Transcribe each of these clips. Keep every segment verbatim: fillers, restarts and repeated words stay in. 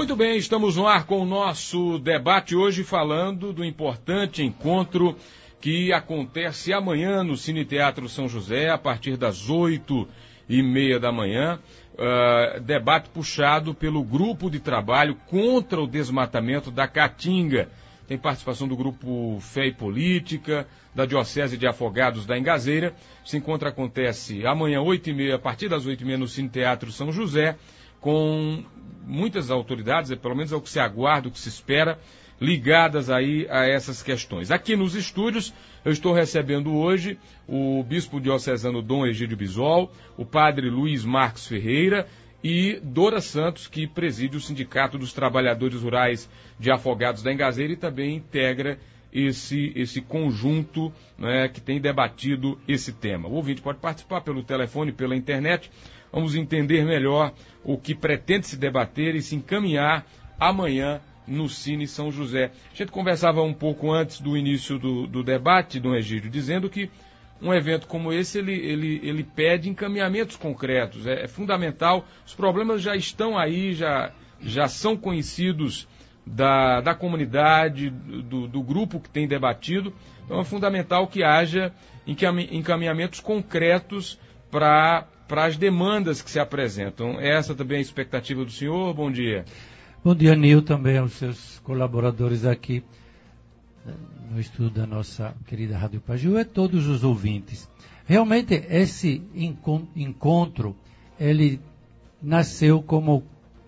Muito bem, estamos no ar com o nosso debate hoje falando do importante encontro que acontece amanhã no Cine Teatro São José, a partir das oito e meia da manhã. Uh, debate puxado pelo grupo de trabalho contra o desmatamento da Caatinga. Tem participação do grupo Fé e Política, da Diocese de Afogados da Engazeira. Esse encontro acontece amanhã, oito e meia, a partir das oito e meia, no Cine Teatro São José, com muitas autoridades, é pelo menos é o que se aguarda, o que se espera, ligadas aí a essas questões. Aqui nos estúdios, eu estou recebendo hoje o bispo diocesano Dom Egídio Bisol, o padre Luiz Marcos Ferreira e Dora Santos, que preside o Sindicato dos Trabalhadores Rurais de Afogados da Engazeira e também integra esse, esse conjunto, né, que tem debatido esse tema. O ouvinte pode participar pelo telefone, pela internet. Vamos entender melhor o que pretende se debater e se encaminhar amanhã no Cine São José. A gente conversava um pouco antes do início do, do debate, Dom Egídio, dizendo que um evento como esse, ele, ele, ele pede encaminhamentos concretos, é, é fundamental. Os problemas já estão aí, já, já são conhecidos da, da comunidade, do, do grupo que tem debatido. Então é fundamental que haja encaminhamentos concretos para para as demandas que se apresentam. Essa também é a expectativa do senhor. Bom dia. Bom dia, Nil, também aos seus colaboradores aqui no estúdio da nossa querida Rádio Pajeú e todos os ouvintes. Realmente, esse encontro, ele nasceu como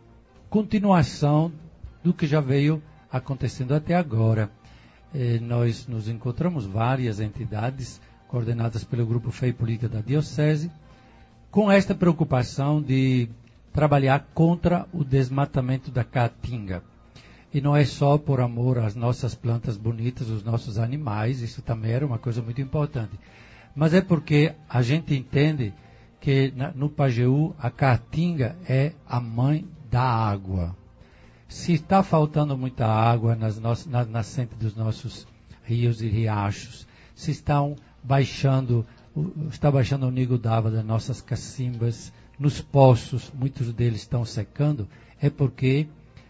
continuação do que já veio acontecendo até agora. Eh, nós nos encontramos várias entidades coordenadas pelo Grupo Fé e Política da Diocese, com esta preocupação de trabalhar contra o desmatamento da Caatinga. E não é só por amor às nossas plantas bonitas, os nossos animais, isso também era uma coisa muito importante. Mas é porque a gente entende que na, no Pajeú a Caatinga é a mãe da água. Se está faltando muita água nas nossas, na nascente dos nossos rios e riachos, se estão baixando está baixando o nível d'água das nossas cacimbas, nos poços, muitos deles estão secando, é porque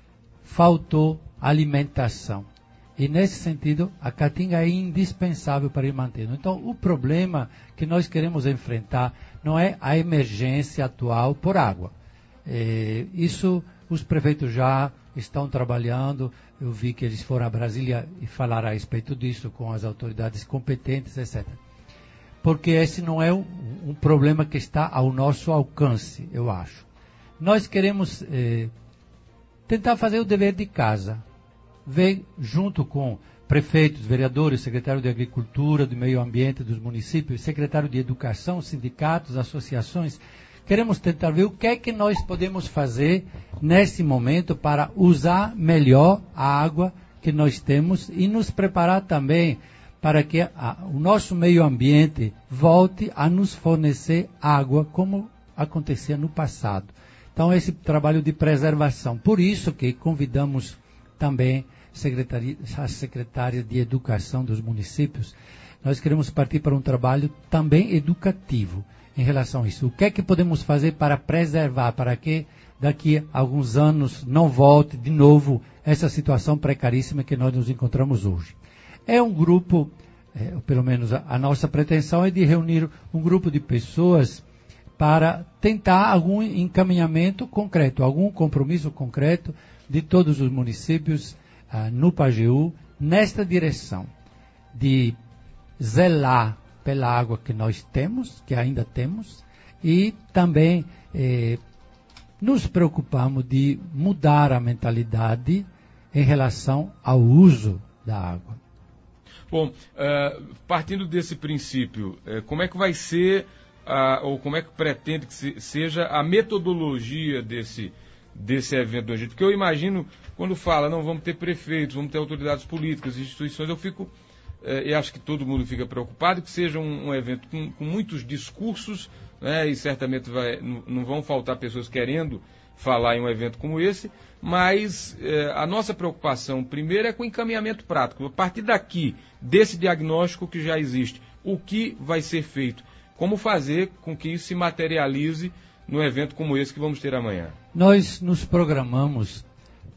faltou alimentação. E nesse sentido, a Caatinga é indispensável para ir mantendo. Então, o problema que nós queremos enfrentar não é a emergência atual por água. É, isso os prefeitos já estão trabalhando, eu vi que eles foram a Brasília e falaram a respeito disso com as autoridades competentes, etcétera. Porque esse não é um, um problema que está ao nosso alcance, eu acho. Nós queremos eh, tentar fazer o dever de casa. Ver junto com prefeitos, vereadores, secretário de Agricultura, do Meio Ambiente dos municípios, secretário de Educação, sindicatos, associações. Queremos tentar ver o que é que nós podemos fazer nesse momento para usar melhor a água que nós temos e nos preparar também para que a, o nosso meio ambiente volte a nos fornecer água, como acontecia no passado. Então, esse trabalho de preservação. Por isso que convidamos também a secretária de Educação dos municípios. Nós queremos partir para um trabalho também educativo em relação a isso. O que é que podemos fazer para preservar, para que daqui a alguns anos não volte de novo essa situação precaríssima que nós nos encontramos hoje. É um grupo, é, pelo menos a, a nossa pretensão é de reunir um grupo de pessoas para tentar algum encaminhamento concreto, algum compromisso concreto de todos os municípios ah, no Pajeú, nesta direção de zelar pela água que nós temos, que ainda temos, e também eh, nos preocupamos de mudar a mentalidade em relação ao uso da água. Bom, uh, partindo desse princípio, uh, como é que vai ser, uh, ou como é que pretende que se, seja a metodologia desse, desse evento do Egito? Porque eu imagino, quando fala, não, vamos ter prefeitos, vamos ter autoridades políticas, instituições, eu fico, uh, e acho que todo mundo fica preocupado, que seja um, um evento com, com muitos discursos, né, e certamente vai, não, não vão faltar pessoas querendo falar em um evento como esse, mas eh, a nossa preocupação primeiro é com o encaminhamento prático. A partir daqui, desse diagnóstico que já existe, o que vai ser feito? Como fazer com que isso se materialize num evento como esse que vamos ter amanhã? Nós nos programamos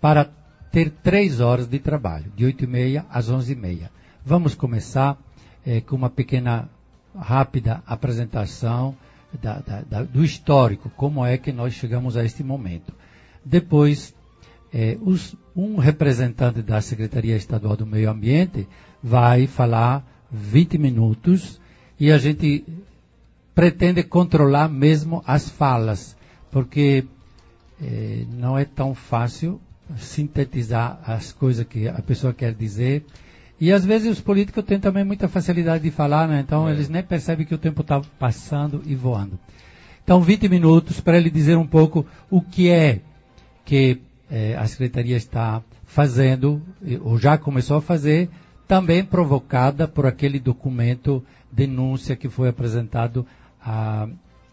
para ter três horas de trabalho, de oito e meia às onze e meia. Vamos começar eh, com uma pequena, rápida apresentação da, da, da, do histórico, como é que nós chegamos a este momento. Depois, eh, os, um representante da Secretaria Estadual do Meio Ambiente vai falar vinte minutos e a gente pretende controlar mesmo as falas, porque eh, não é tão fácil sintetizar as coisas que a pessoa quer dizer. E às vezes os políticos têm também muita facilidade de falar, né? Então é. Eles nem percebem que o tempo está passando e voando. Então vinte minutos para ele dizer um pouco o que é que eh, a Secretaria está fazendo, ou já começou a fazer, também provocada por aquele documento, denúncia que foi apresentado a,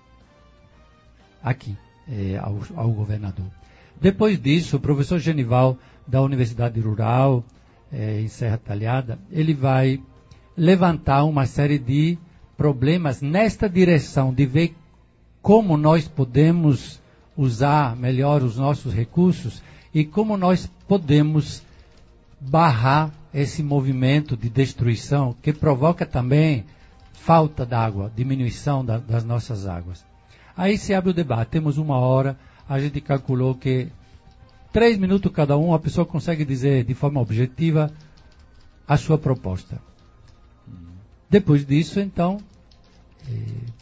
aqui eh, ao, ao governador. Depois disso, o professor Genival, da Universidade Rural, eh, em Serra Talhada, ele vai levantar uma série de problemas nesta direção, de ver como nós podemos usar melhor os nossos recursos e como nós podemos barrar esse movimento de destruição que provoca também falta d'água, diminuição da, das nossas águas. Aí se abre o debate, temos uma hora, a gente calculou que três minutos cada um, a pessoa consegue dizer de forma objetiva a sua proposta. Depois disso, então, eh,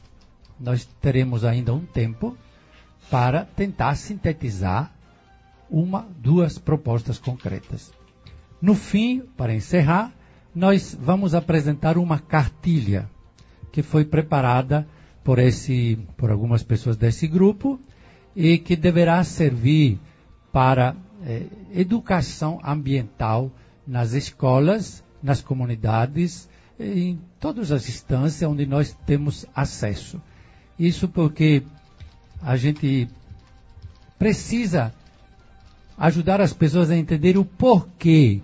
nós teremos ainda um tempo para tentar sintetizar uma, duas propostas concretas. No fim, para encerrar, nós vamos apresentar uma cartilha que foi preparada por, esse, por algumas pessoas desse grupo e que deverá servir para eh, educação ambiental nas escolas, nas comunidades, em todas as instâncias onde nós temos acesso. Isso porque a gente precisa ajudar as pessoas a entender o porquê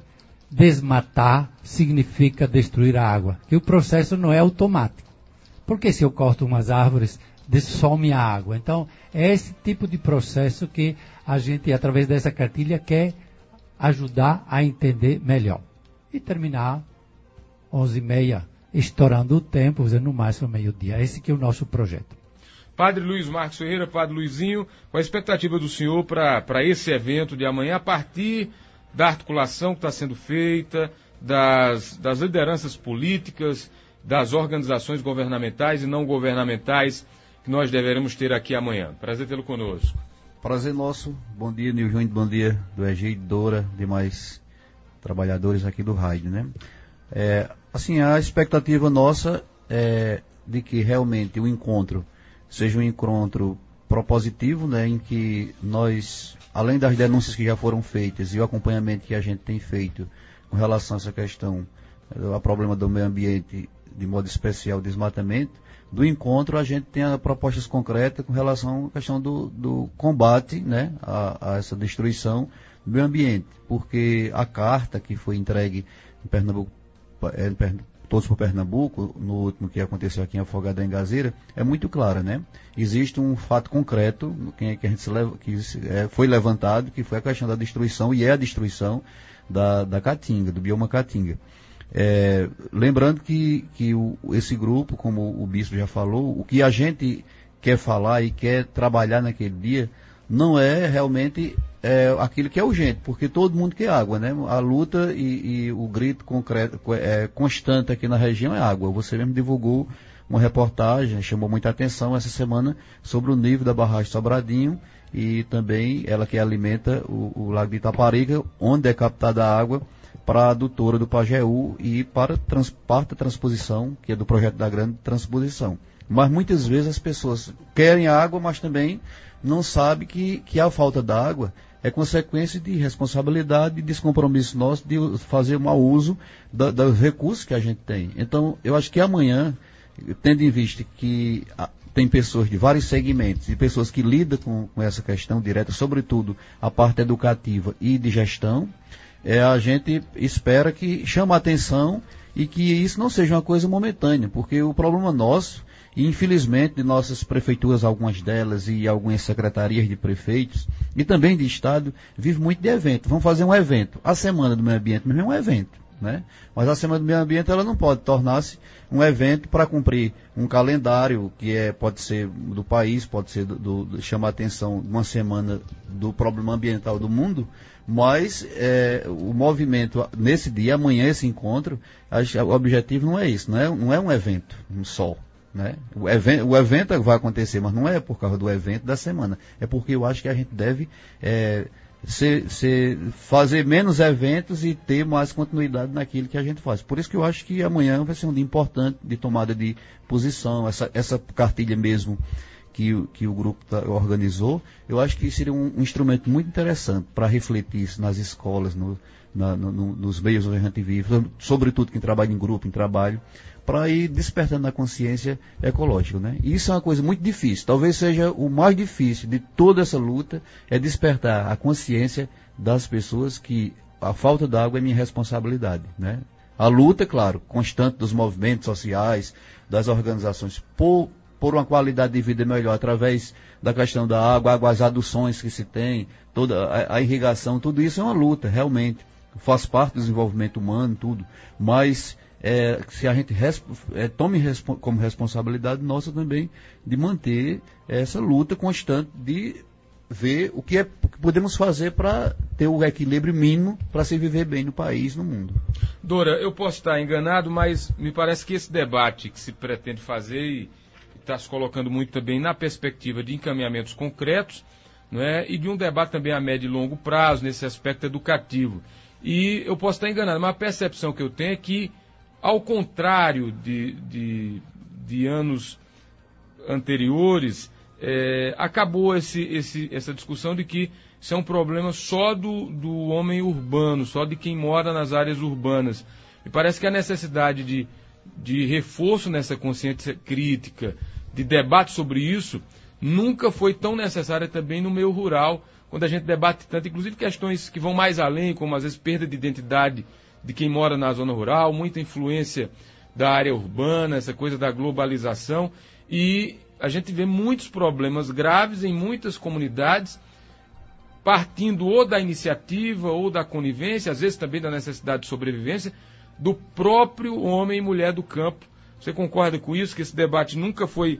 desmatar significa destruir a água. Que o processo não é automático. Porque se eu corto umas árvores, some a água. Então, é esse tipo de processo que a gente, através dessa cartilha, quer ajudar a entender melhor. E terminar onze e meia, estourando o tempo, no máximo meio-dia. Esse que é o nosso projeto. Padre Luiz Marcos Ferreira, Padre Luizinho, qual a expectativa do senhor para esse evento de amanhã, a partir da articulação que está sendo feita, das, das lideranças políticas, das organizações governamentais e não governamentais que nós deveremos ter aqui amanhã? Prazer tê-lo conosco. Prazer nosso. Bom dia, Niljon, bom dia do Egito, Dora, demais trabalhadores aqui do Raid, né? É, assim, a expectativa nossa é de que realmente o encontro seja um encontro propositivo, né, em que nós, além das denúncias que já foram feitas e o acompanhamento que a gente tem feito com relação a essa questão, ao problema do meio ambiente, de modo especial o desmatamento, do encontro a gente tenha propostas concretas com relação à questão do, do combate, né, a, a essa destruição do meio ambiente, porque a carta que foi entregue em Pernambuco, é, em Pernambuco todos por Pernambuco, no último que aconteceu aqui em Afogados da Engazeira, é muito clara, né? Existe um fato concreto que, que, a gente se leva, que é, foi levantado, que foi a questão da destruição, e é a destruição da, da caatinga, do bioma caatinga. É, lembrando que, que o, esse grupo, como o bispo já falou, o que a gente quer falar e quer trabalhar naquele dia não é realmente é, aquilo que é urgente, porque todo mundo quer água, né? A luta e, e o grito concreto, é, constante aqui na região é água. Você mesmo divulgou uma reportagem, chamou muita atenção essa semana sobre o nível da barragem Sobradinho e também ela que alimenta o, o Lago de Itaparica, onde é captada a água para a adutora do Pajeú e para trans, parte da transposição, que é do projeto da grande transposição. Mas muitas vezes as pessoas querem água, mas também não sabem que, que a falta d'água é consequência de responsabilidade e descompromisso nosso de fazer mau uso da, dos recursos que a gente tem. Então, eu acho que amanhã, tendo em vista que a, tem pessoas de vários segmentos e pessoas que lidam com, com essa questão direta, sobretudo a parte educativa e de gestão, é, a gente espera que chame a atenção e que isso não seja uma coisa momentânea, porque o problema nosso, e infelizmente de nossas prefeituras, algumas delas e algumas secretarias de prefeitos, e também de Estado, vive muito de evento. Vamos fazer um evento. A Semana do Meio Ambiente mesmo é um evento, né? Mas a Semana do Meio Ambiente ela não pode tornar-se um evento para cumprir um calendário que é, pode ser do país, pode ser do, do, do, chamar a atenção de uma semana do problema ambiental do mundo, mas é, o movimento nesse dia, amanhã, esse encontro, o objetivo não é isso, não é, não é um evento um só. Né? O, evento, o evento vai acontecer, mas não é por causa do evento da semana, é porque eu acho que a gente deve é, ser, ser, fazer menos eventos e ter mais continuidade naquilo que a gente faz. Por isso que eu acho que amanhã vai ser um dia importante de tomada de posição, essa, essa cartilha mesmo que, que o grupo tá, organizou, eu acho que seria um, um instrumento muito interessante para refletir isso nas escolas, no, na, no, no, nos meios onde a gente vive, sobretudo quem trabalha em grupo, em trabalho, para ir despertando a consciência ecológica, né? E isso é uma coisa muito difícil, talvez seja o mais difícil de toda essa luta, é despertar a consciência das pessoas que a falta d'água é minha responsabilidade, né? A luta, claro, constante dos movimentos sociais, das organizações, por, por uma qualidade de vida melhor, através da questão da água, as aduções que se tem, toda a, a irrigação, tudo isso é uma luta, realmente, faz parte do desenvolvimento humano, tudo, mas É, se a gente resp é, tome resp como responsabilidade nossa também de manter essa luta constante de ver o que, é, o que podemos fazer para ter o equilíbrio mínimo para se viver bem no país, no mundo. Dora, eu posso estar enganado, mas me parece que esse debate que se pretende fazer e está se colocando muito também na perspectiva de encaminhamentos concretos, não é? E de um debate também a médio e longo prazo nesse aspecto educativo. E eu posso estar enganado, mas a percepção que eu tenho é que, ao contrário de, de, de anos anteriores, é, acabou esse, esse, essa discussão de que isso é um problema só do, do homem urbano, só de quem mora nas áreas urbanas. Me parece que a necessidade de, de reforço nessa consciência crítica, de debate sobre isso, nunca foi tão necessária também no meio rural, quando a gente debate tanto, inclusive questões que vão mais além, como às vezes perda de identidade de quem mora na zona rural, muita influência da área urbana, essa coisa da globalização, e a gente vê muitos problemas graves em muitas comunidades, partindo ou da iniciativa ou da conivência, às vezes também da necessidade de sobrevivência, do próprio homem e mulher do campo. Você concorda com isso, que esse debate nunca foi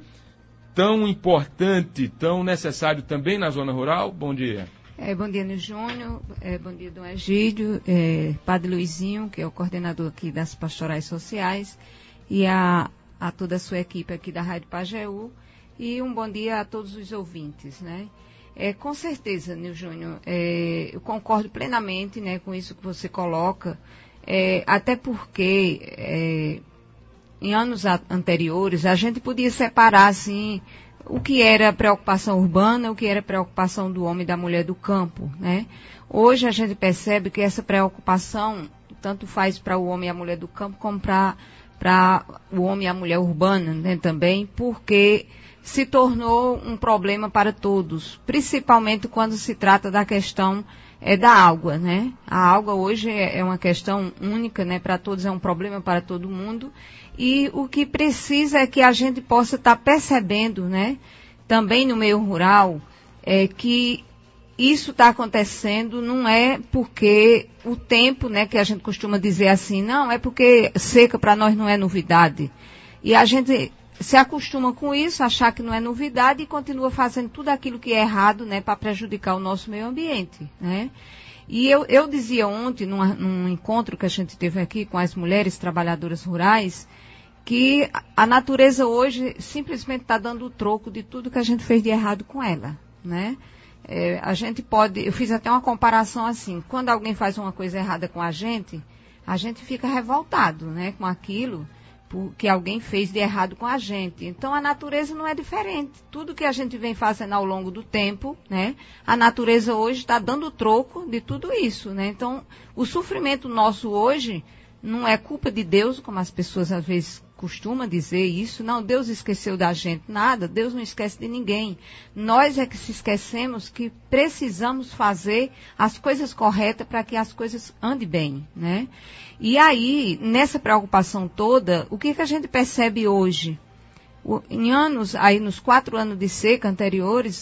tão importante, tão necessário também na zona rural? Bom dia. É, bom dia, Nil Júnior, é, bom dia, Dom Egídio, é, Padre Luizinho, que é o coordenador aqui das pastorais sociais, e a, a toda a sua equipe aqui da Rádio Pajeú, e um bom dia a todos os ouvintes, né? É, com certeza, Nil Júnior, é, eu concordo plenamente, né, com isso que você coloca, é, até porque é, em anos a, anteriores a gente podia separar, assim, o que era preocupação urbana, o que era preocupação do homem e da mulher do campo, né? Hoje a gente percebe que essa preocupação tanto faz para o homem e a mulher do campo como para para o homem e a mulher urbana, né, também, porque se tornou um problema para todos, principalmente quando se trata da questão é, da água, né? A água hoje é, é uma questão única, né, para todos, é um problema para todo mundo. E o que precisa é que a gente possa estar percebendo, né, também no meio rural, é, que isso está acontecendo não é porque o tempo, né, que a gente costuma dizer assim, não, é porque seca para nós não é novidade. E a gente se acostuma com isso, achar que não é novidade e continua fazendo tudo aquilo que é errado, né, para prejudicar o nosso meio ambiente, né. E eu, eu dizia ontem, num, num encontro que a gente teve aqui com as mulheres trabalhadoras rurais, que a natureza hoje simplesmente está dando o troco de tudo que a gente fez de errado com ela, né? É, a gente pode, eu fiz até uma comparação assim, quando alguém faz uma coisa errada com a gente, a gente fica revoltado, né, com aquilo que alguém fez de errado com a gente. Então a natureza não é diferente. Tudo que a gente vem fazendo ao longo do tempo, né, a natureza hoje está dando o troco de tudo isso, né? Então o sofrimento nosso hoje não é culpa de Deus, como as pessoas às vezes costuma dizer isso, não, Deus esqueceu da gente, nada, Deus não esquece de ninguém. Nós é que se esquecemos que precisamos fazer as coisas corretas para que as coisas andem bem, né? E aí, nessa preocupação toda, o que, que a gente percebe hoje? O, em anos, aí nos quatro anos de seca anteriores,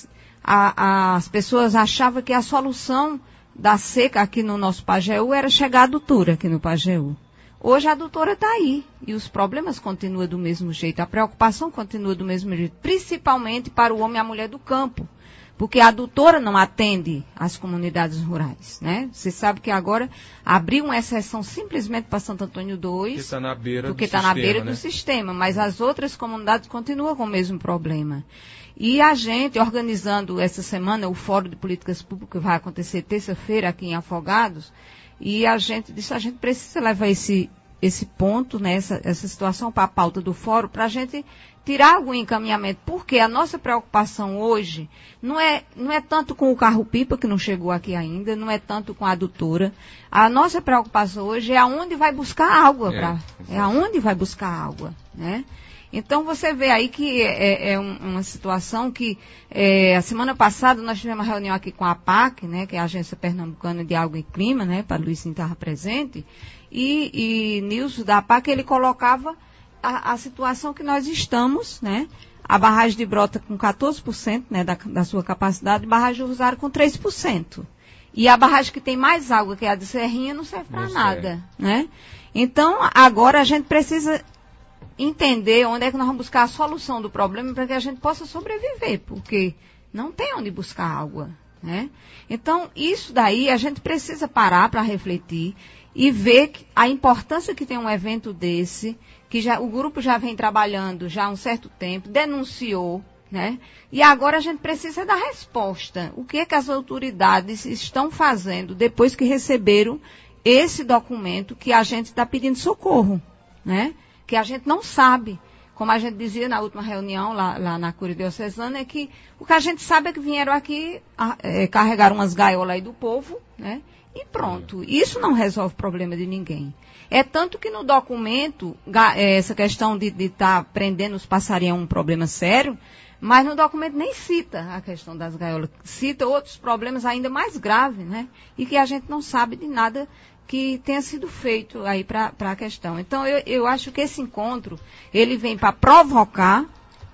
a, as pessoas achavam que a solução da seca aqui no nosso Pajeú era chegar à adutora aqui no Pajeú. Hoje a adutora está aí e os problemas continuam do mesmo jeito, a preocupação continua do mesmo jeito, principalmente para o homem e a mulher do campo, porque a adutora não atende as comunidades rurais, né? Você sabe que agora abriu uma exceção simplesmente para Santo Antônio dois, porque está na beira, porque do, tá sistema, na beira né? do sistema, mas as outras comunidades continuam com o mesmo problema. E a gente, organizando essa semana o Fórum de Políticas Públicas, que vai acontecer terça-feira aqui em Afogados, e a gente disse, a gente precisa levar esse, esse ponto, né, essa, essa situação para a pauta do fórum, para a gente tirar algum encaminhamento, porque a nossa preocupação hoje não é, não é tanto com o carro-pipa, que não chegou aqui ainda, não é tanto com a adutora. A nossa preocupação hoje é aonde vai buscar água, é, pra, é aonde vai buscar água, né? Então, você vê aí que é, é um, uma situação que, é, a semana passada, nós tivemos uma reunião aqui com a APAC, né, que é a Agência Pernambucana de Água e Clima, né, para Luizinho estava presente, e, e Nilson da APAC, ele colocava a, a situação que nós estamos, né, a barragem de Brota com quatorze por cento, né, da, da sua capacidade, e a barragem de Rosário com três por cento. E a barragem que tem mais água, que é a de Serrinha, não serve para nada, né? Então, agora a gente precisa entender onde é que nós vamos buscar a solução do problema para que a gente possa sobreviver, porque não tem onde buscar água, né? Então, isso daí a gente precisa parar para refletir e ver que a importância que tem um evento desse, que já, o grupo já vem trabalhando já há um certo tempo, denunciou, né? E agora a gente precisa dar resposta. O que é que as autoridades estão fazendo depois que receberam esse documento que a gente está pedindo socorro, né? Que a gente não sabe. Como a gente dizia na última reunião, lá, lá na Cúria Diocesana, é que o que a gente sabe é que vieram aqui é, carregar umas gaiolas aí do povo, né? E pronto. Isso não resolve o problema de ninguém. É tanto que no documento, essa questão de estar tá prendendo os passarinhos é um problema sério, mas no documento nem cita a questão das gaiolas. Cita outros problemas ainda mais graves, né? E que a gente não sabe de nada que tenha sido feito aí para a questão. Então, eu, eu acho que esse encontro, ele vem para provocar,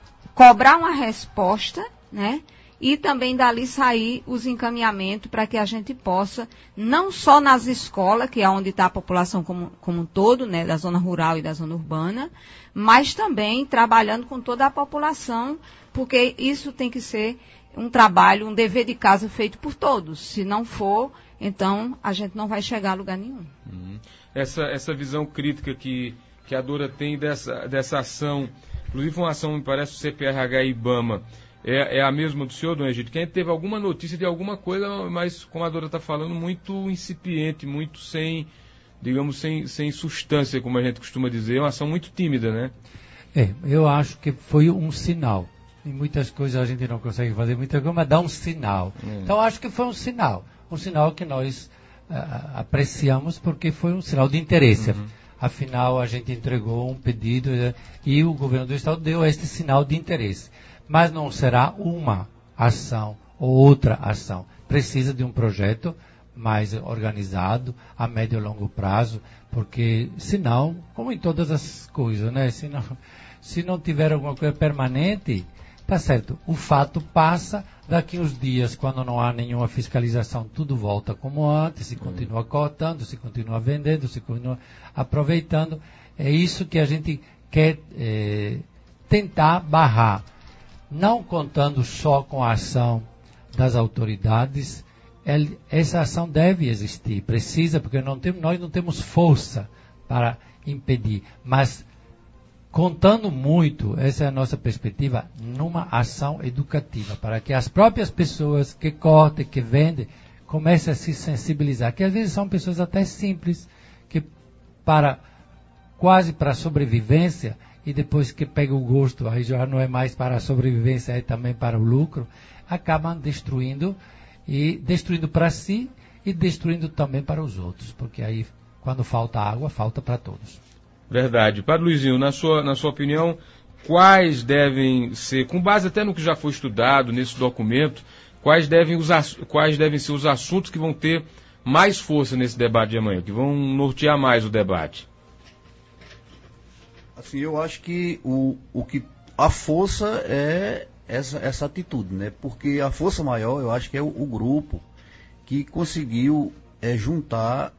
cobrar uma resposta, né? E também dali sair os encaminhamentos para que a gente possa, não só nas escolas, que é onde está a população como, como um todo, né? Da zona rural e da zona urbana, mas também trabalhando com toda a população, porque isso tem que ser um trabalho, um dever de casa feito por todos. Se não for, então a gente não vai chegar a lugar nenhum. Uhum. Essa, essa visão crítica que, que a Dora tem dessa, dessa ação, inclusive uma ação, me parece, do C P R H e IBAMA, é, é a mesma do senhor, Dom Egídio? Quem teve alguma notícia de alguma coisa, mas, como a Dora está falando, muito incipiente, muito sem, digamos, sem, sem substância, como a gente costuma dizer, é uma ação muito tímida, né? É, eu acho que foi um sinal. Em muitas coisas a gente não consegue fazer muita coisa, mas dá um sinal. Hum. Então, acho que foi um sinal. Um sinal que nós uh, apreciamos porque foi um sinal de interesse. Uhum. Afinal, a gente entregou um pedido uh, e o governo do Estado deu este sinal de interesse. Mas não será uma ação ou outra ação. Precisa de um projeto mais organizado, a médio e longo prazo, porque senão, como em todas as coisas, né? Se não, se não tiver alguma coisa permanente, tá certo, o fato passa, daqui uns dias, quando não há nenhuma fiscalização, tudo volta como antes, se continua cortando, se continua vendendo, se continua aproveitando. É isso que a gente quer é, tentar barrar. Não contando só com a ação das autoridades, essa ação deve existir, precisa, porque não tem, nós não temos força para impedir, mas contando muito, essa é a nossa perspectiva, numa ação educativa, para que as próprias pessoas que cortam, que vendem, comecem a se sensibilizar, que às vezes são pessoas até simples, que para quase para a sobrevivência, e depois que pega o gosto, aí já não é mais para a sobrevivência, é também para o lucro, acabam destruindo, e destruindo para si, e destruindo também para os outros, porque aí, quando falta água, falta para todos. Verdade. Padre Luizinho, na sua, na sua opinião, quais devem ser, com base até no que já foi estudado nesse documento, quais devem, os, quais devem ser os assuntos que vão ter mais força nesse debate de amanhã, que vão nortear mais o debate? Assim, eu acho que o, o que a força é, essa, essa atitude, né? Porque a força maior, eu acho que é o, o grupo que conseguiu é, juntar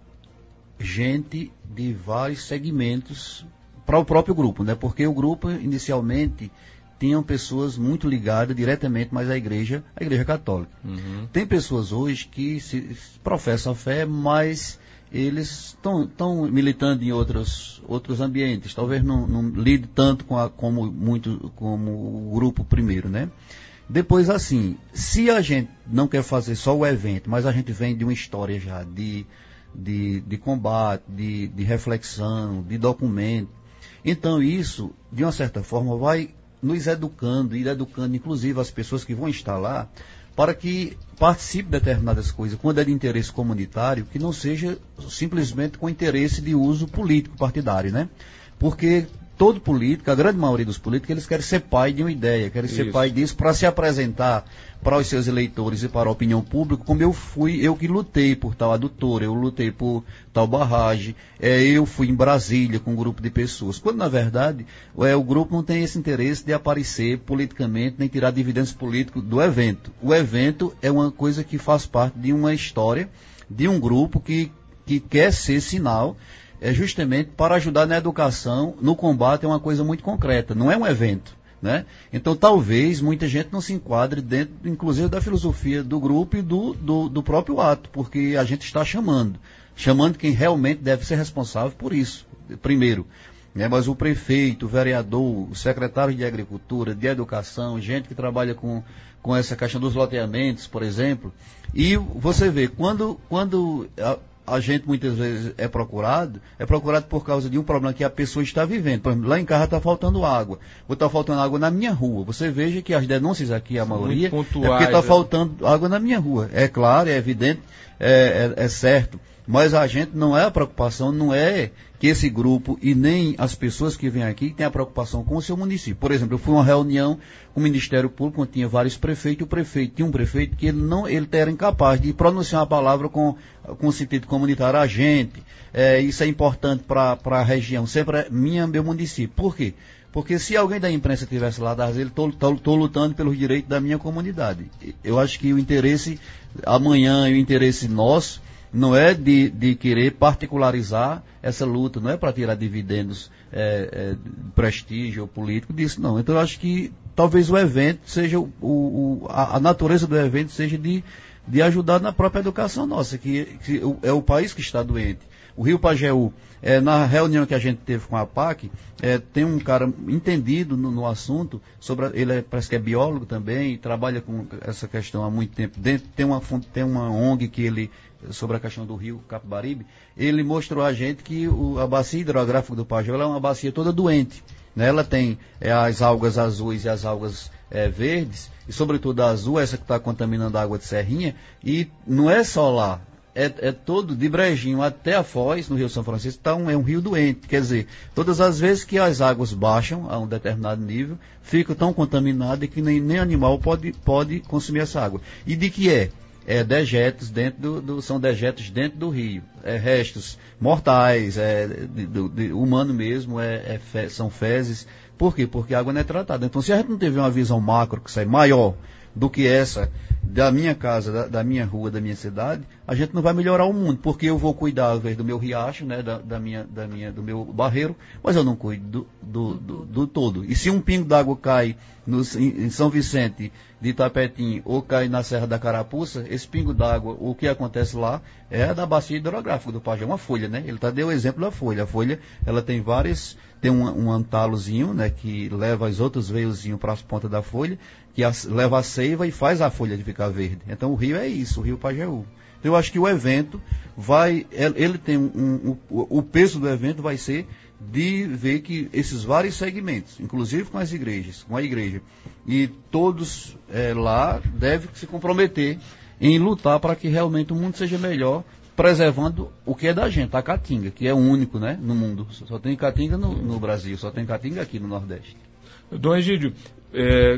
gente de vários segmentos para o próprio grupo, né? Porque o grupo, inicialmente, tinham pessoas muito ligadas diretamente mais à igreja, à igreja católica. Uhum. Tem pessoas hoje que se, se professam a fé, mas eles estão militando em outros, outros ambientes, talvez não, não lide tanto com a, como, muito, como o grupo primeiro, né? Depois, assim, se a gente não quer fazer só o evento, mas a gente vem de uma história já de, de, de combate, de, de reflexão, de documento, então isso, de uma certa forma, vai nos educando, e educando inclusive as pessoas que vão estar lá, para que participe de determinadas coisas, quando é de interesse comunitário, que não seja simplesmente com interesse de uso político partidário, né? Porque todo político, a grande maioria dos políticos, eles querem ser pai de uma ideia, querem Isso. ser pai disso para se apresentar para os seus eleitores e para a opinião pública, como eu fui, eu que lutei por tal adutora, eu lutei por tal barragem, é, eu fui em Brasília com um grupo de pessoas, quando na verdade é, o grupo não tem esse interesse de aparecer politicamente, nem tirar dividendos políticos do evento. O evento é uma coisa que faz parte de uma história, de um grupo que, que quer ser sinal, é justamente para ajudar na educação, no combate, é uma coisa muito concreta, não é um evento, né? Então talvez muita gente não se enquadre dentro, inclusive, da filosofia do grupo e do, do, do próprio ato, porque a gente está chamando, chamando quem realmente deve ser responsável por isso, primeiro, né? Mas o prefeito, o vereador, o secretário de agricultura, de educação, gente que trabalha com, com essa questão dos loteamentos, por exemplo, e você vê, quando... quando a, a gente muitas vezes é procurado, é procurado por causa de um problema que a pessoa está vivendo. Por exemplo, lá em casa está faltando água, ou está faltando água na minha rua. Você veja que as denúncias aqui, a maioria, é porque está faltando água na minha rua. É claro, é evidente, é, é, é certo, mas a gente não é a preocupação, não é que esse grupo e nem as pessoas que vêm aqui têm a preocupação com o seu município. Por exemplo, eu fui a uma reunião com o Ministério Público, onde tinha vários prefeitos, e o prefeito tinha um prefeito que ele não, ele era incapaz de pronunciar uma palavra com, com sentido comunitário a gente. É, isso é importante para a região, sempre é minha, meu município. Por quê? Porque se alguém da imprensa estivesse lá, ele estou lutando pelos direitos da minha comunidade. Eu acho que o interesse amanhã e o interesse nosso não é de, de querer particularizar essa luta, não é para tirar dividendos, é, é, prestígio político disso, não. Então eu acho que talvez o evento seja, o, o, a, a natureza do evento seja de, de ajudar na própria educação nossa, que, que é o país que está doente. O Rio Pajeú, é, na reunião que a gente teve com a P A C, é, tem um cara entendido no, no assunto, sobre a, ele é, parece que é biólogo também, e trabalha com essa questão há muito tempo. Dentro, tem, uma, tem uma O N G que ele, sobre a questão do rio Capibaribe, ele mostrou a gente que o, a bacia hidrográfica do Pajeú é uma bacia toda doente, né? Ela tem é, as algas azuis e as algas é, verdes, e sobretudo a azul, essa que está contaminando a água de Serrinha, e não é só lá. É, é todo, de Brejinho até a Foz, no Rio São Francisco, tá um, é um rio doente. Quer dizer, todas as vezes que as águas baixam a um determinado nível, ficam tão contaminadas que nem, nem animal pode, pode consumir essa água. E de que é? É dejetos dentro do, do, são dejetos dentro do rio, é restos mortais, é de, de, de humano mesmo, é, é fe, são fezes. Por quê? Porque a água não é tratada. Então, se a gente não teve uma visão macro que sai maior do que essa da minha casa, da, da minha rua, da minha cidade, a gente não vai melhorar o mundo, porque eu vou cuidar, às vezes, do meu riacho, né, da, da minha, da minha, do meu barreiro, mas eu não cuido do, do, do, do todo. E se um pingo d'água cai no, em, em São Vicente de Itapetim ou cai na Serra da Carapuça, esse pingo d'água, o que acontece lá é da bacia hidrográfica do Pajeú, uma folha, né? Ele tá, deu o exemplo da folha. A folha, ela tem várias, tem um, um antalozinho, né, que leva as outros veiozinhos para as pontas da folha, que a, leva a seiva e faz a folha de ficar verde. Então o rio é isso, o rio Pajeú. Então eu acho que o evento vai, ele tem um, um, um, o peso do evento vai ser de ver que esses vários segmentos, inclusive com as igrejas, com a igreja, e todos é, lá devem se comprometer em lutar para que realmente o mundo seja melhor, preservando o que é da gente, a caatinga, que é o único, né, no mundo. Só tem caatinga no, no Brasil, só tem caatinga aqui no Nordeste. Dom Egídio, é,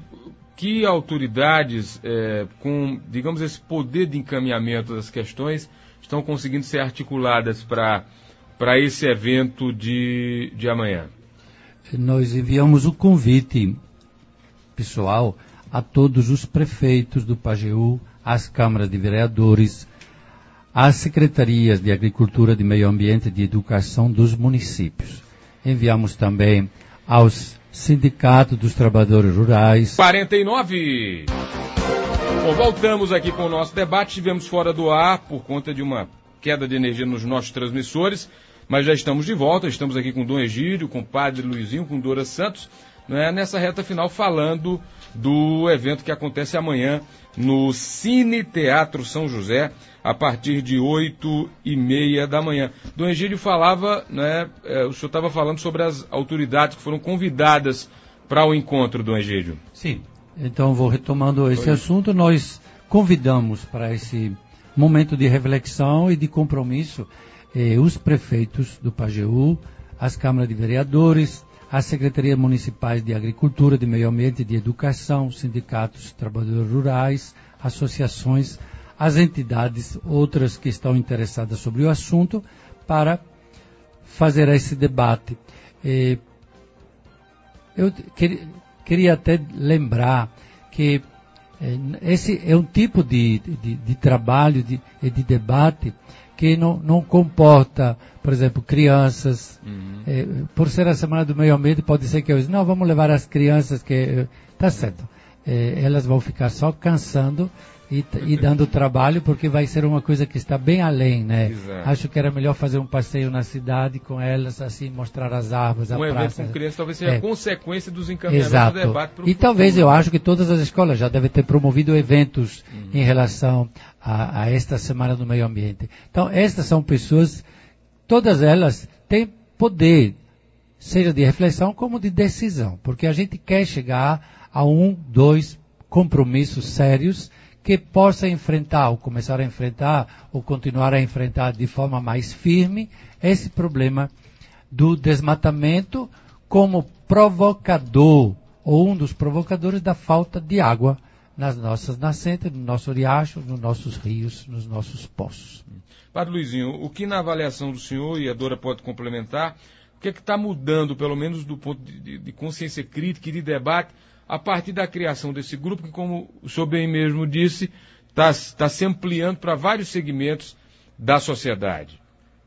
que autoridades é, com, digamos, esse poder de encaminhamento das questões estão conseguindo ser articuladas para para esse evento de, de amanhã? Nós enviamos o convite pessoal a todos os prefeitos do Pajeú, às câmaras de vereadores, às secretarias de Agricultura, de Meio Ambiente e de Educação dos municípios. Enviamos também aos sindicatos dos trabalhadores rurais. quarenta e nove. Bom, voltamos aqui com o nosso debate. Estivemos fora do ar por conta de uma queda de energia nos nossos transmissores, mas já estamos de volta. Estamos aqui com o Dom Egídio, com o Padre Luizinho, com Dora Santos, né, nessa reta final falando do evento que acontece amanhã no Cine Teatro São José, a partir de oito e meia da manhã. Dom Egídio falava, né, é, o senhor estava falando sobre as autoridades que foram convidadas para o encontro, Dom Egídio. Sim, então vou retomando esse Oi. assunto. Nós convidamos para esse momento de reflexão e de compromisso eh, os prefeitos do Pajeú, as câmaras de vereadores, as secretarias municipais de Agricultura, de Meio Ambiente e de Educação, sindicatos, trabalhadores rurais, associações, as entidades, outras que estão interessadas sobre o assunto, para fazer esse debate. Eh, eu queria, queria até lembrar que eh, esse é um tipo de, de, de trabalho, de, de debate, que não, não comporta, por exemplo, crianças. Uhum. Eh, por ser a Semana do Meio Ambiente, pode ser que eu diga, não, vamos levar as crianças, que está certo. Eh, elas vão ficar só cansando e, e dando trabalho, porque vai ser uma coisa que está bem além, né? Exato. Acho que era melhor fazer um passeio na cidade com elas, assim, mostrar as árvores, a um praça. Um evento com crianças talvez seja é. consequência dos encaminhamentos Exato. do debate. Pro e futuro. Talvez eu acho que todas as escolas já devem ter promovido eventos uhum. em relação a, a esta Semana do Meio Ambiente. Então, estas são pessoas, todas elas têm poder, seja de reflexão como de decisão, porque a gente quer chegar a um, dois compromissos sérios que possa enfrentar, ou começar a enfrentar, ou continuar a enfrentar de forma mais firme esse problema do desmatamento como provocador, ou um dos provocadores da falta de água nas nossas nascentes, no nosso riacho, nos nossos rios, nos nossos poços. Padre Luizinho, o que na avaliação do senhor, e a Dora pode complementar, o que é que está mudando, pelo menos do ponto de, de, de consciência crítica e de debate, a partir da criação desse grupo, que, como o senhor bem mesmo disse, está tá se ampliando para vários segmentos da sociedade?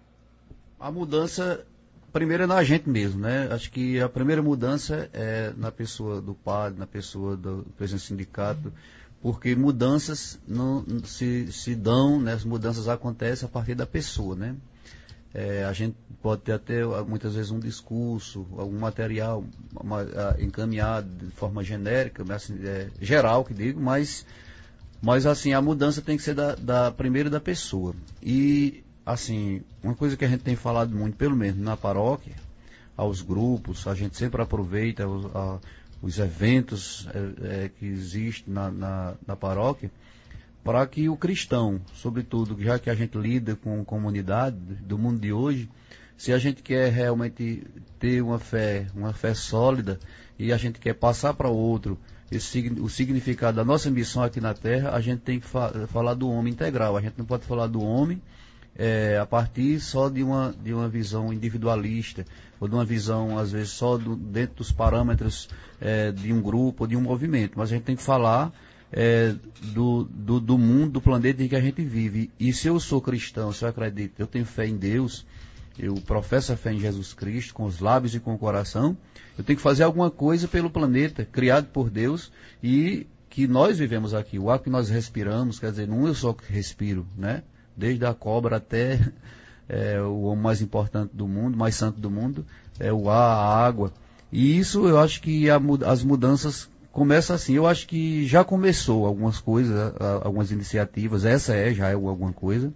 A mudança, primeiro é na gente mesmo, né? Acho que a primeira mudança é na pessoa do padre, na pessoa do presidente do sindicato, porque mudanças não se, se dão, né? As mudanças acontecem a partir da pessoa, né? É, a gente pode ter até muitas vezes um discurso, algum material uma, a, encaminhado de forma genérica, assim, é, geral que digo, mas, mas assim, a mudança tem que ser da, da primeiro da pessoa. E assim, uma coisa que a gente tem falado muito, pelo menos na paróquia, aos grupos, a gente sempre aproveita os, a, os eventos é, é, que existem na, na, na paróquia, para que o cristão, sobretudo, já que a gente lida com a comunidade do mundo de hoje, se a gente quer realmente ter uma fé, uma fé sólida, e a gente quer passar para o outro esse, o significado da nossa missão aqui na Terra, a gente tem que fa falar do homem integral. A gente não pode falar do homem é, a partir só de uma, de uma visão individualista, ou de uma visão, às vezes, só do, dentro dos parâmetros é, de um grupo ou de um movimento. Mas a gente tem que falar É, do, do, do mundo, do planeta em que a gente vive. E se eu sou cristão, se eu acredito, eu tenho fé em Deus, eu professo a fé em Jesus Cristo, com os lábios e com o coração, eu tenho que fazer alguma coisa pelo planeta, criado por Deus, e que nós vivemos aqui. O ar que nós respiramos, quer dizer, não é só que respiro, né? Desde a cobra até é, o homem mais importante do mundo, mais santo do mundo, é o ar, a água. E isso eu acho que a, as mudanças começa assim. Eu acho que já começou algumas coisas, algumas iniciativas, essa é, já é alguma coisa.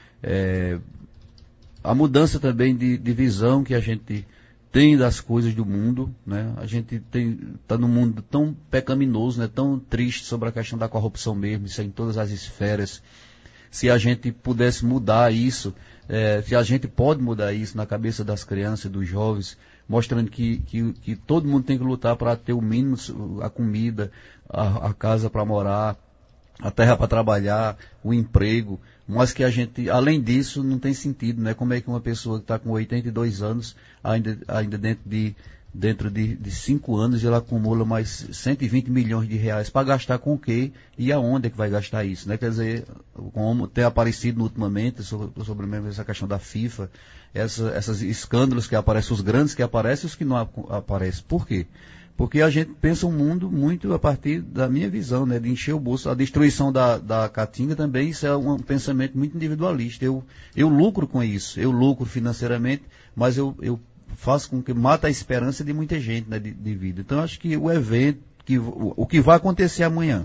É, a mudança também de, de visão que a gente tem das coisas do mundo, né? A gente está num mundo tão pecaminoso, né? Tão triste sobre a questão da corrupção mesmo, isso é em todas as esferas. Se a gente pudesse mudar isso, é, se a gente pode mudar isso na cabeça das crianças e dos jovens, mostrando que, que, que todo mundo tem que lutar para ter o mínimo, a comida, a, a casa para morar, a terra para trabalhar, o emprego, mas que a gente, além disso, não tem sentido, né? Como é que uma pessoa que está com oitenta e dois anos, ainda, ainda dentro de, dentro de, de cinco anos ele acumula mais cento e vinte milhões de reais para gastar com o quê e aonde é que vai gastar isso, né? Quer dizer, como tem aparecido ultimamente sobre, sobre mesmo essa questão da FIFA, essa, esses escândalos que aparecem, os grandes que aparecem e os que não ap aparecem. Por quê? Porque a gente pensa um mundo muito a partir da minha visão, né? De encher o bolso. A destruição da, da Caatinga também, isso é um pensamento muito individualista. Eu, eu lucro com isso, eu lucro financeiramente, mas eu, eu faço com que mata a esperança de muita gente, né, de, de vida. Então, acho que o evento, que, o, o que vai acontecer amanhã,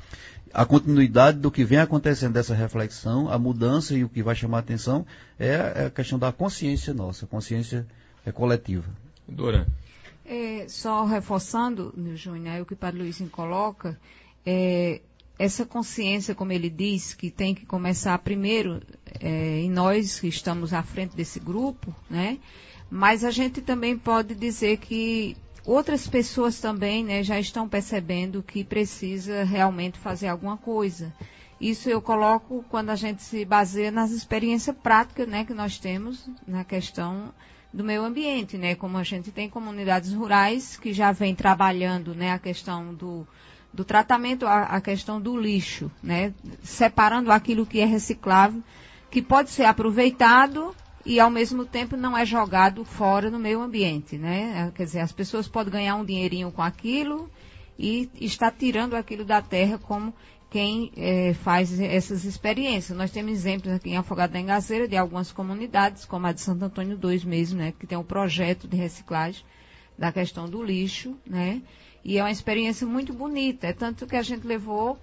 a continuidade do que vem acontecendo dessa reflexão, a mudança e o que vai chamar a atenção é a questão da consciência nossa, consciência é coletiva. Dora. É, só reforçando, Júnior, o que o Padre Luizinho coloca, é, essa consciência, como ele diz, que tem que começar primeiro é, em nós que estamos à frente desse grupo, né? Mas a gente também pode dizer que outras pessoas também, né, já estão percebendo que precisa realmente fazer alguma coisa. Isso eu coloco quando a gente se baseia nas experiências práticas, né, que nós temos na questão do meio ambiente, né, como a gente tem comunidades rurais que já vem trabalhando, né, a questão do, do tratamento, a, a questão do lixo, né, separando aquilo que é reciclável, que pode ser aproveitado e, ao mesmo tempo, não é jogado fora no meio ambiente, né? Quer dizer, as pessoas podem ganhar um dinheirinho com aquilo e está tirando aquilo da terra como quem é, faz essas experiências. Nós temos exemplos aqui em Afogados da Engazeira de algumas comunidades, como a de Santo Antônio dois mesmo, né? Que tem um projeto de reciclagem da questão do lixo, né? E é uma experiência muito bonita. É tanto que a gente levou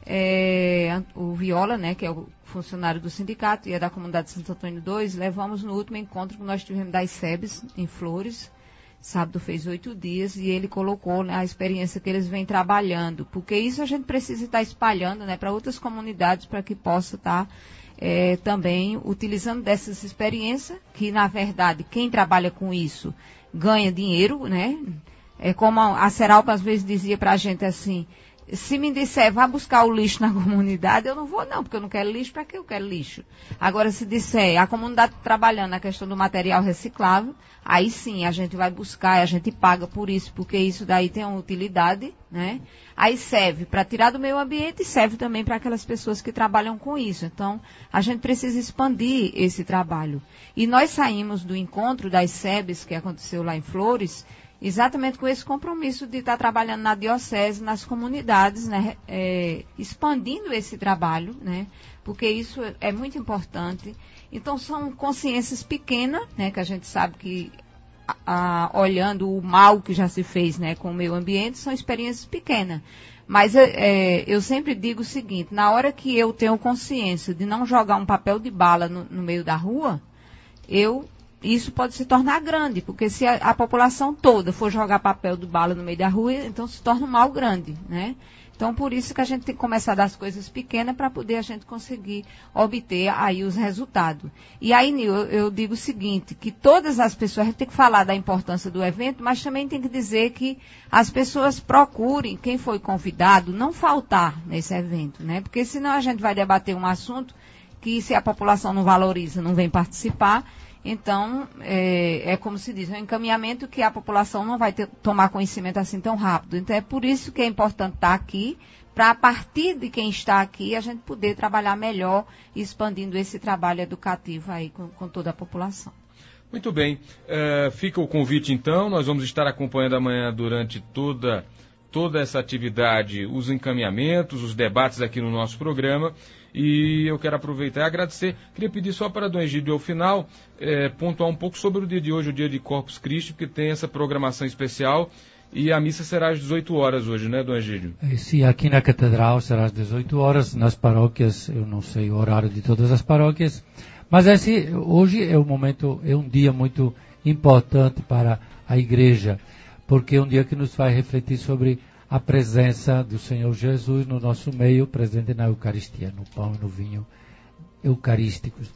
é, o Viola, né? Que é o funcionário do sindicato e é da comunidade de Santo Antônio dois, levamos no último encontro que nós tivemos das S E B S em Flores, sábado fez oito dias, e ele colocou, né, a experiência que eles vêm trabalhando, porque isso a gente precisa estar espalhando, né, para outras comunidades, para que possa estar é, também utilizando dessas experiências, que na verdade quem trabalha com isso ganha dinheiro, né? É como a Seralpa às vezes dizia para a gente assim: se me disser, vá buscar o lixo na comunidade, eu não vou não, porque eu não quero lixo, para que eu quero lixo? Agora, se disser, a comunidade trabalhando na questão do material reciclável, aí sim, a gente vai buscar, a gente paga por isso, porque isso daí tem uma utilidade, né? Aí serve para tirar do meio ambiente e serve também para aquelas pessoas que trabalham com isso. Então, a gente precisa expandir esse trabalho. E nós saímos do encontro das S E B S, que aconteceu lá em Flores, exatamente com esse compromisso de estar trabalhando na diocese, nas comunidades, né, é, expandindo esse trabalho, né, porque isso é muito importante. Então, são consciências pequenas, né, que a gente sabe que, a, a, olhando o mal que já se fez, né, com o meio ambiente, são experiências pequenas. Mas é, eu sempre digo o seguinte: na hora que eu tenho consciência de não jogar um papel de bala no, no meio da rua, eu... isso pode se tornar grande, porque se a, a população toda for jogar papel de bala no meio da rua, então se torna um mal grande, né? Então, por isso que a gente tem que começar das coisas pequenas para poder a gente conseguir obter aí os resultados. E aí, Nil, eu, eu digo o seguinte, que todas as pessoas, a gente tem que falar da importância do evento, mas também tem que dizer que as pessoas procurem, quem foi convidado, não faltar nesse evento, né? Porque senão a gente vai debater um assunto que, se a população não valoriza, não vem participar. Então, é, é como se diz, é um encaminhamento que a população não vai ter, tomar conhecimento assim tão rápido. Então, é por isso que é importante estar aqui, para a partir de quem está aqui, a gente poder trabalhar melhor, expandindo esse trabalho educativo aí com, com toda a população. Muito bem. Uh, fica o convite, então. Nós vamos estar acompanhando amanhã, durante toda, toda essa atividade, os encaminhamentos, os debates aqui no nosso programa. E eu quero aproveitar e agradecer. Queria pedir só para Dom Egídio, ao final, é, pontuar um pouco sobre o dia de hoje, o dia de Corpus Christi, porque tem essa programação especial e a missa será às dezoito horas hoje, né, Dom Egídio? Sim, aqui na Catedral será às dezoito horas, nas paróquias, eu não sei o horário de todas as paróquias, mas esse, hoje é um momento, é um dia muito importante para a Igreja, porque é um dia que nos faz refletir sobre a presença do Senhor Jesus no nosso meio, presente na Eucaristia, no pão e no vinho eucarísticos.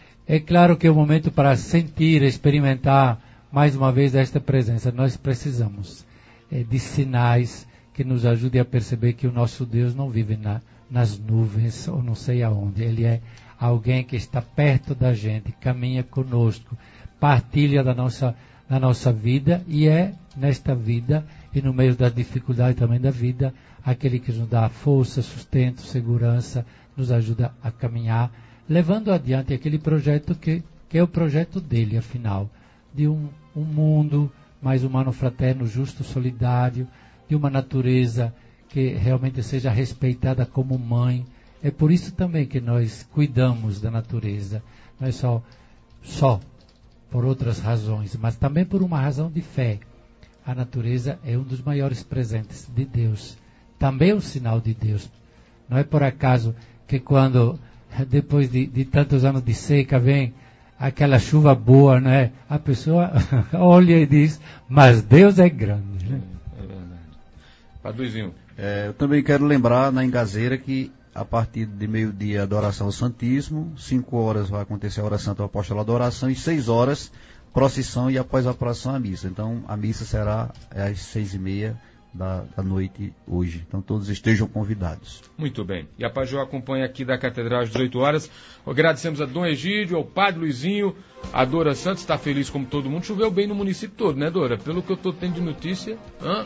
É claro que é um momento para sentir, experimentar mais uma vez esta presença. Nós precisamos é, de sinais que nos ajudem a perceber que o nosso Deus não vive na, nas nuvens ou não sei aonde. Ele é alguém que está perto da gente, caminha conosco, partilha da nossa, da nossa vida e é nesta vida e no meio da dificuldade também da vida, aquele que nos dá força, sustento, segurança, nos ajuda a caminhar, levando adiante aquele projeto que, que é o projeto dele, afinal, de um, um mundo mais humano, fraterno, justo, solidário, de uma natureza que realmente seja respeitada como mãe. É por isso também que nós cuidamos da natureza, não é só, só por outras razões, mas também por uma razão de fé. A natureza é um dos maiores presentes de Deus, também um sinal de Deus. Não é por acaso que quando, depois de, de tantos anos de seca, vem aquela chuva boa, né? A pessoa olha e diz, mas Deus é grande. Né? É verdade. Paduzinho. É, eu também quero lembrar na Engazeira que a partir de meio-dia, adoração ao Santíssimo, cinco horas vai acontecer a oração do apóstolo adoração e seis horas procissão e após a procissão a missa. Então a missa será às seis e meia da, da noite hoje. Então todos estejam convidados. Muito bem. E a Pajó acompanha aqui da Catedral às dezoito horas. Agradecemos a Dom Egídio, ao Padre Luizinho, a Dora Santos, está feliz como todo mundo. Choveu bem no município todo, né, Dora? Pelo que eu estou tendo de notícia. Hã?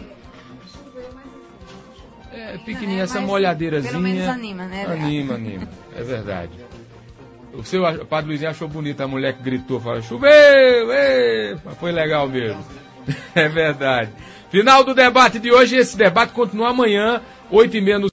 É pequenininha, é, essa molhadeirazinha. Pelo menos anima, né? Anima, anima. É verdade. O seu o Padre Luizinho achou bonita a mulher que gritou, falou, choveu, ei! Mas foi legal mesmo. É verdade. Final do debate de hoje, esse debate continua amanhã, oito e meia no